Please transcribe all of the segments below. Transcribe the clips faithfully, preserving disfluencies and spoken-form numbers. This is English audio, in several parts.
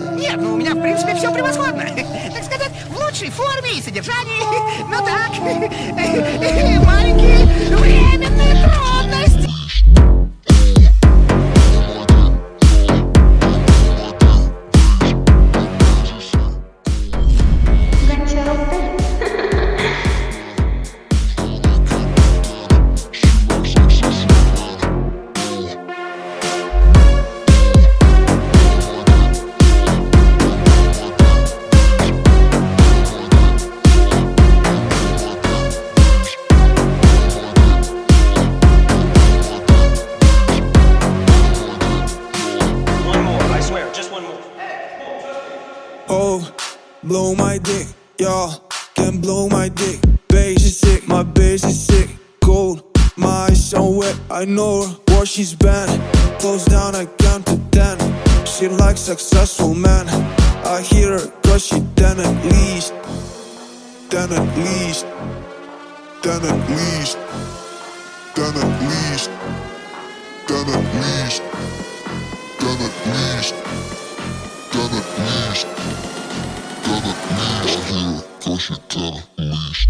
Нет, ну у меня, в принципе, все превосходно. Так сказать, в лучшей форме и содержании. Ну так, маленькие временные трудности. Oh, blow my dick, y'all can blow my dick. Bass is sick, my bass is sick. Cold, my eyes are wet. I know her, what she's bad. Close down, I count to ten. She likes successful men. I hear her cause she ten at least. Ten at least. Ten at least. Ten at least. Ten at least. Ten at least. Ten at least. Ten at least. I hear her cause she ten at least.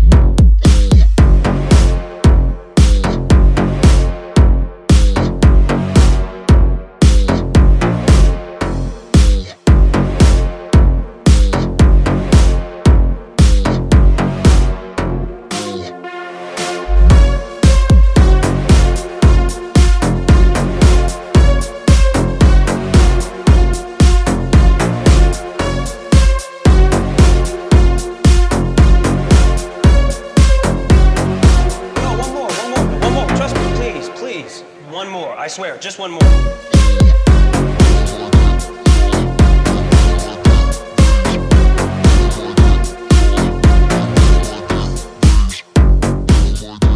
One more, I swear, just one more.